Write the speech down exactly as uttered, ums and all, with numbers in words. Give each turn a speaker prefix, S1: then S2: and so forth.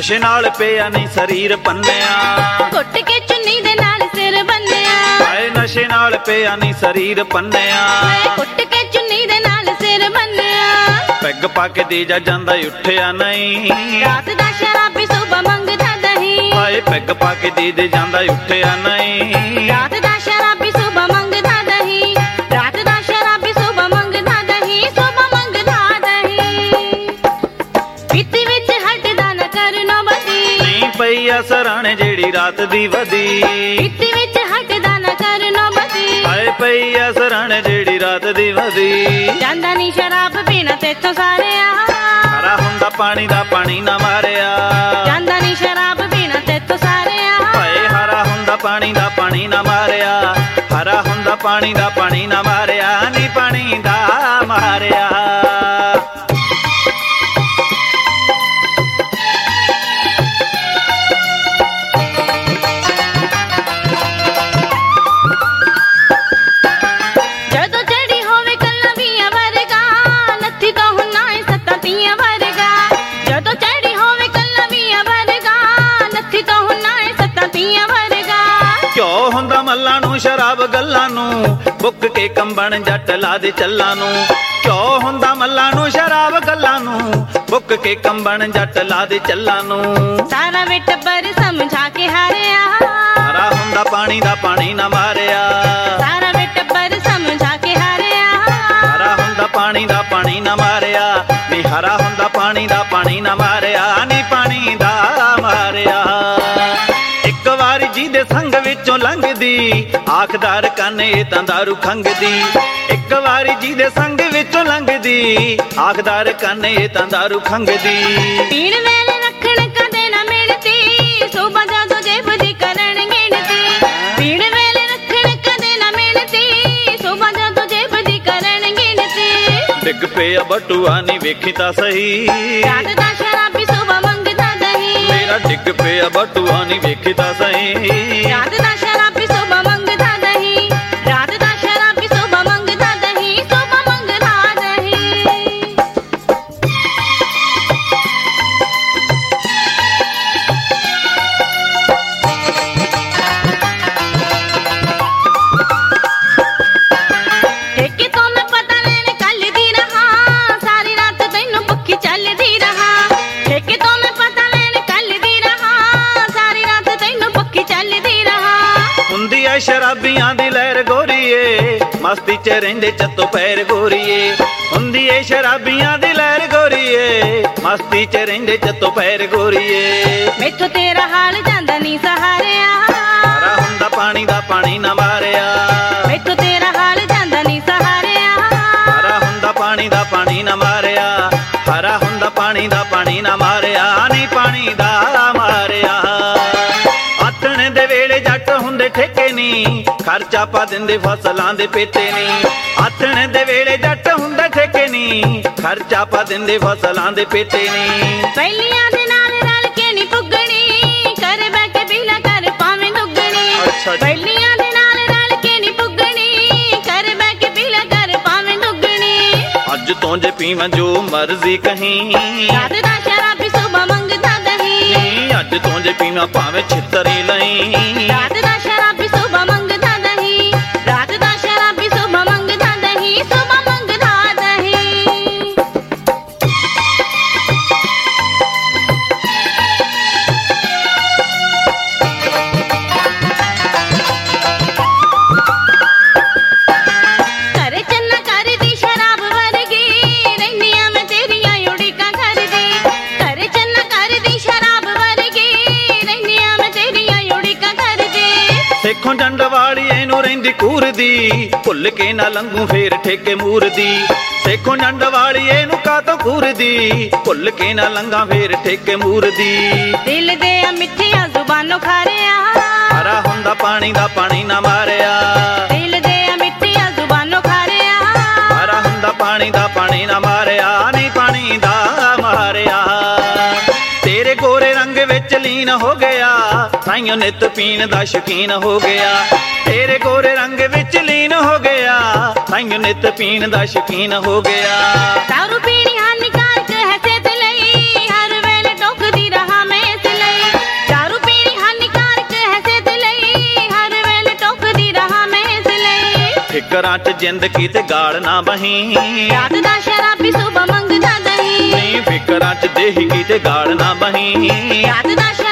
S1: ਨਸ਼ੇ ਨਾਲ ਪਿਆ ਨਹੀਂ ਸਰੀਰ ਪੰਨਿਆ,
S2: ਘੁੱਟ ਕੇ ਚੁੰਨੀ ਦੇ ਨਾਲ ਸਿਰ ਬੰਨਿਆ।
S1: ਹਾਏ ਨਸ਼ੇ ਨਾਲ ਪਿਆ ਨਹੀਂ ਸਰੀਰ ਪੰਨਿਆ,
S2: ਘੁੱਟ ਕੇ ਚੁੰਨੀ ਦੇ ਨਾਲ ਸਿਰ ਬੰਨਿਆ।
S1: ਪੈਗ ਪਾ ਕੇ ਦੇ ਜਾ ਜਾਂਦਾ ਉੱਠਿਆ ਨਹੀਂ,
S2: ਰਾਤ ਦਾ ਸ਼ਰਾਬੀ ਸੁਬਹ ਮੰਗਦਾ ਦਹੀਂ।
S1: ਹਾਏ ਪੈਗ ਪਾ ਕੇ ਦੇ ਦੇ ਜਾਂਦਾ ਉੱਠਿਆ ਨਹੀਂ,
S2: ਰਾਤ ਦਾ ਸ਼ਰਾਬੀ ਸੁਬਹ ਮੰਗਦਾ ਦਹੀਂ। ਰਾਤ ਦਾ ਸ਼ਰਾਬੀ ਸੁਬਹ ਮੰਗਦਾ ਦਹੀਂ, ਸੁਬਹ ਮੰਗਦਾ ਦਹੀਂ। ਪੀਤੀ ਵਿੱਚ ਹਟਦਾ ਨਾ ਕਰ ਨਾ ਬਦੀ,
S1: ਨਹੀਂ ਪਈ ਆ ਸਰਾਣੇ ਜਿਹੜੀ ਰਾਤ ਦੀ ਵਧੀ।
S2: ਪੀਤੀ ਵਿੱਚ ਹਟਦਾ ਨਾ ਕਰ ਨਾ ਬਦੀ,
S1: ਹਾਏ ਪਈ ਆ ਸਰਾਣੇ ਜਿਹੜੀ ਰਾਤ ਦੀ ਵਧੀ।
S2: ਜਾਂਦਾ ਨੀ ਸ਼ਰਾਬ ਪੀਣਾ ਤੇਥੋਂ ਸਾਰਿਆ,
S1: ਹਰਾ ਹੁੰਦਾ ਪਾਣੀ ਦਾ ਪਾਣੀ ਨਾ ਮਾਰਿਆ।
S2: ਜਾਂਦਾ ਨੀ ਸ਼ਰਾਬ ਪੀਣਾ ਤੇਥੋਂ ਸਾਰਿਆ,
S1: ਹਾਏ ਹਰਾ ਹੁੰਦਾ ਪਾਣੀ ਦਾ ਪਾਣੀ ਨਾ ਮਾਰਿਆ। ਹਰਾ ਹੁੰਦਾ ਪਾਣੀ ਦਾ ਪਾਣੀ ਨਾ ਮਾਰਿਆ, ਨੀ ਪਾਣੀ ਦਾ ਮਾਰਿਆ।
S2: ਜਦੋਂ ਚੜੀ ਹੋਵੇ ਕੱਲਾ ਵੀਆਂ ਵਰਗਾ, ਨੱਥੀ ਤੋਂ ਹੁਣਾ ਏ ਸੱਤਾਂ ਤੀਆਂ ਵਰਗਾ। ਜਦੋਂ ਚੜੀ ਹੋਵੇ ਕੱਲਾ ਵੀਆਂ ਵਰਗਾ, ਨੱਥੀ ਤੋਂ ਹੁਣਾ ਏ ਸੱਤਾਂ ਤੀਆਂ ਵਰਗਾ।
S1: ਕਿਉਂ ਹੁੰਦਾ ਮੱਲਾਂ ਨੂੰ ਸ਼ਰਾਬ ਗੱਲਾਂ ਨੂੰ, ਬੁੱਕ ਕੇ ਕੰਬਣ ਜੱਟ ਲਾ ਦੇ ਚੱਲਾਂ ਨੂੰ। ਕਿਉਂ ਹੁੰਦਾ ਮੱਲਾਂ ਨੂੰ ਸ਼ਰਾਬ ਗੱਲਾਂ ਨੂੰ, ਬੁੱਕ ਕੇ ਕੰਬਣ ਜੱਟ ਲਾ ਦੇ ਚੱਲਾਂ ਨੂੰ।
S2: ਸਾਰਾ ਵੇ ਟੱਬਰ ਸਮਝਾ ਕੇ ਹਾਰਿਆ,
S1: ਹਰਾ ਹੁੰਦਾ ਪਾਣੀ ਦਾ ਪਾਣੀ ਨਾ ਮਾਰਿਆ।
S2: ਸਾਰਾ ਵੇ ਟੱਬਰ ਸਮਝਾ ਕੇ ਹਾਰਿਆ,
S1: ਹਰਾ ਹੁੰਦਾ ਪਾਣੀ ਦਾ ਪਾਣੀ ਨਾ ਮਾਰਿਆ। ਨੀ ਹਰਾ ਹੁੰਦਾ ਪਾਣੀ ਦਾ ਪਾਣੀ ਨਾ ਮਾਰਿਆ, ਨੀ ਪਾਣੀ ਦਾ ਮਾਰਿਆ। ਇੱਕ ਵਾਰੀ ਜਿਹਦੇ ਸੰਗ ਵਿੱਚੋਂ ਲੰਘਦੀ, ਆਖਦਾਰ ਕੰਨ ਇਹ ਤਾਂ ਦਾਰੂ ਖੰਗਦੀ। ਇੱਕ ਵਾਰੀ ਜਿਹਦੇ ਸੰਗ ਵਿੱਚੋਂ ਲੰਘਦੀ, ਆਖਦਾਰ ਕੰਨ ਇਹ ਤਾਂ ਦਾਰੂ ਖੰਗਦੀ।
S2: ਪੀਣ ਵੇਲੇ ਰੱਖਣ ਕਦੇ ਨਾ ਮਿਲਦੀ, ਸੁਬਹ ਜਦੋਂ ਜੇਬ ਦੀ ਕਰਨ ਗਿਣਤੀ। ਪੀਣ ਵੇਲੇ ਰੱਖਣ ਕਦੇ ਨਾ ਮਿਲਦੀ, ਸੁਬਹ ਜਦੋਂ ਜੇਬ ਦੀ ਕਰਨ ਗਿਣਤੀ।
S1: ਡਿੱਗ ਪਿਆ ਬਟੂਆ ਨੀ ਵੇਖੀ ਤਾਂ ਸਹੀ,
S2: ਰਾਤ ਦਾ ਸ਼ਰਾਬੀ ਸੁਬਹ ਮੰਗਦਾ ਦਹੀਂ।
S1: ਮੇਰਾ ਡਿੱਗ ਪਿਆ ਬਟੂਆ ਨੀ ਵੇਖੀ ਤਾਂ ਸਹੀ।
S2: ਰਾਤ ਦਾ ਸ਼ਰਾਬੀ ਸੁਬਹ ਮੰਗਦਾ ਦਹੀਂ। ਰਾਤ ਦਾ ਸ਼ਰਾਬੀ ਸੁਬਹ ਮੰਗਦਾ ਦਹੀਂ, ਸੁਬਹ ਮੰਗਦਾ ਦਹੀਂ। ਠੇਕੇ ਤੋਂ ਮੈਂ ਪਤਾ ਲੈਣ ਕੱਲ ਦੀ ਰਹਾ, ਸਾਰੀ ਰਾਤ ਤੈਨੂੰ ਭੁੱਖੀ ਚੱਲਦੀ ਰਹਾ। ਠੇਕੇ ਤੋਂ ਮੈਂ ਪਤਾ ਲੈਣ ਕੱਲ ਦੀ ਰਹਾ, ਸਾਰੀ ਰਾਤ ਤੈਨੂੰ ਭੁੱਖੀ ਚੱਲਦੀ ਰਹਾ।
S1: ਹੁੰਦੀ ਐ ਸ਼ਰਾਬੀਆਂ ਦੀ ਲਹਿਰ ਗੋਰੀਏ, ਮਸਤੀ ਚ ਰਹਿੰਦੇ ਚੱਤੋ ਪੈਰ ਗੋਰੀਏ। ਹੁੰਦੀ ਐ ਸ਼ਰਾਬੀਆਂ ਦੀ ਲਹਿਰ ਗੋਰੀਏ, ਮਸਤੀ ਚ ਰਹਿੰਦੇ ਚੱਤੋ ਪੈਰ ਗੋਰੀਏ।
S2: ਮੈਥੋਂ ਤੇਰਾ ਹਾਲ ਜਾਂਦਾ ਨੀ ਸਹਾਰਿਆ,
S1: ਹਰਾ ਹੁੰਦਾ ਪਾਣੀ ਦਾ ਪਾਣੀ ਨਾ ਮਾਰਿਆ।
S2: ਮੈਥੋਂ ਤੇਰਾ ਹਾਲ ਜਾਂਦਾ ਨੀ ਸਹਾਰਿਆ,
S1: ਹਰਾ ਹੁੰਦਾ ਪਾਣੀ ਦਾ ਪਾਣੀ ਨਾ ਮਾਰਿਆ। ਹਰਾ ਹੁੰਦਾ ਪਾਣੀ ਦਾ ਪਾਣੀ ਨਾ ਮਾਰਿਆ, ਨੀ ਪਾਣੀ ਦਾ ਮਾਰਿਆ। ਆਥਣ ਦੇ ਵੇਲੇ ਜੱਟ ਹੁੰਦੇ ਠੇਕੇ ਨੀ, ਖਰਚਾ ਪਾ ਦਿੰਦੇ ਫਸਲਾਂ ਦੇ ਪੇਟੇ ਨੀ। ਆਥਣ ਦੇ ਵੇਲੇ ਜੱਟ ਹੁੰਦੇ ਠੇਕੇ ਨੀ, ਖਰਚਾ ਪਾ ਦਿੰਦੇ ਫਸਲਾਂ ਦੇ ਪੇਟੇ ਨੀ।
S2: ਪਹਿਲੀਆਂ ਦੇ ਨਾਲ ਰਲ ਕੇ ਨੀ ਪੁੱਗਣੀ, ਕਰ ਬਹਿ ਕੇ ਪੀਲਾ ਕਰ ਭਾਵੇਂ ਦੁੱਗਣੀ।
S1: ਅੱਛਾ ਜੀ।
S2: ਪਹਿਲੀਆਂ ਦੇ ਨਾਲ ਰਲ ਕੇ ਨੀ ਪੁੱਗਣੀ, ਕਰ ਬਹਿ ਕੇ ਪੀਲਾ ਕਰ ਭਾਵੇਂ ਦੁੱਗਣੀ।
S1: ਅੱਜ ਤੋਂ ਜੇ ਪੀਵਾਂ ਜੋ ਮਰਜ਼ੀ ਕਹੀਂ,
S2: ਰਾਤ ਦਾ ਸ਼ਰਾਬੀ ਸੁਬਹ ਮੰਗਦਾ ਦਹੀਂ।
S1: ਨੀ ਅੱਜ ਤੋਂ ਜੇ ਪੀਵਾਂ ਭਾਵੇਂ ਛਿੱਤਰੀ ਲਈ।
S2: ਰਾਤ ਦਾ ਸ਼ਰਾਬੀ ਸੁਬਹ ਮੰਗਦਾ ਦਹੀਂ। ਰਾਤ ਦਾ ਸ਼ਰਾਬੀ ਸੁਬਹ ਮੰਗਦਾ ਦਹੀਂ, ਸੁਬਹ ਮੰਗਦਾ ਦਹੀਂ। ਘਰੇ ਚੰਨਾ ਕਰਦੀ ਸ਼ਰਾਬ ਵਰਗੀ, ਰਹਿੰਦੀਆਂ ਮੈਂ ਤੇਰੀਆਂ ਉਡੀਕਾਂ ਕਰਦੀ। ਘਰੇ ਚੰਨਾ ਕਰਦੀ ਸ਼ਰਾਬ ਵਰਗੀ, ਰਹਿੰਦੀਆਂ ਮੈਂ ਤੇਰੀਆਂ ਉਡੀਕਾਂ ਕਰਦੀ।
S1: ਦੇਖੋ ਜੰਡ ਵਾਲੀ ਇਹਨੂੰ ਰਹਿੰਦੀ ਕੂਰਦੀ, ਭੁੱਲ ਕੇ ਨਾ ਲੰਘੂ ਫੇਰ ਠੇਕੇ ਮੂਰਦੀ। ਦੇਖੋ ਜੰਡ ਵਾਲੀ ਇਹਨੂੰ ਕਾਤੋਂ ਕੂਰਦੀ, ਭੁੱਲ ਕੇ ਨਾ ਲੰਘਾਂ ਫੇਰ ਠੇਕੇ ਮੂਰਦੀ।
S2: ਦਿਲ ਦੇ ਆ ਮਿੱਠੀਆਂ ਜ਼ੁਬਾਨੋਂ ਖਾਰਿਆ,
S1: ਹਰਾ ਹੁੰਦਾ ਪਾਣੀ ਦਾ ਪਾਣੀ ਨਾ ਮਾਰਿਆ।
S2: ਦਿਲ ਦੇ ਆ ਮਿੱਠੀਆਂ ਜ਼ੁਬਾਨੋਂ ਖਾਰਿਆ,
S1: ਹਰਾ ਹੁੰਦਾ ਪਾਣੀ ਦਾ ਪਾਣੀ ਨਾ ਮਾਰਿਆ, ਨੀ ਪਾਣੀ ਦਾ ਮਾਰਿਆ। ਤੇਰੇ ਗੋਰੇ ਰੰਗ ਵਿੱਚ ਲੀਨ ਹੋ ਗਿਆ, ਤਾਈਓ ਨਿਤ ਪੀਣ ਦਾ ਸ਼ੌਕੀਨ ਹੋ ਗਿਆ। ਤੇਰੇ ਗੋਰੇ ਰੰਗ ਵਿੱਚ ਲੀਨ ਹੋ ਗਿਆ, ਤਾਈਓ ਨਿਤ ਪੀਣ ਦਾ ਸ਼ੌਕੀਨ ਹੋ ਗਿਆ।
S2: ਦਾਰੂ ਪੀਣੀ ਹਾਨੀਕਾਰਕ ਹੈ ਸਿਹਤ ਲਈ, ਹਰ ਵੇਲੇ ਟੋਕਦੀ ਰਹਾ ਮੈਂ
S1: ਫਿਕਰਾਂ ਚ ਜ਼ਿੰਦਗੀ ਤੇ ਗਾਲ ਨਾ ਬਹੀਂ,
S2: ਰਾਤ ਦਾ ਸ਼ਰਾਬੀ ਸੁਬਹ ਮੰਗਦਾ ਦਹੀਂ,
S1: ਨੀ ਫਿਕਰਾਂ ਚ ਦੇਹੀ ਤੇ ਗਾਲ ਨਾ ਬਹੀਂ,
S2: ਰਾਤ ਦਾ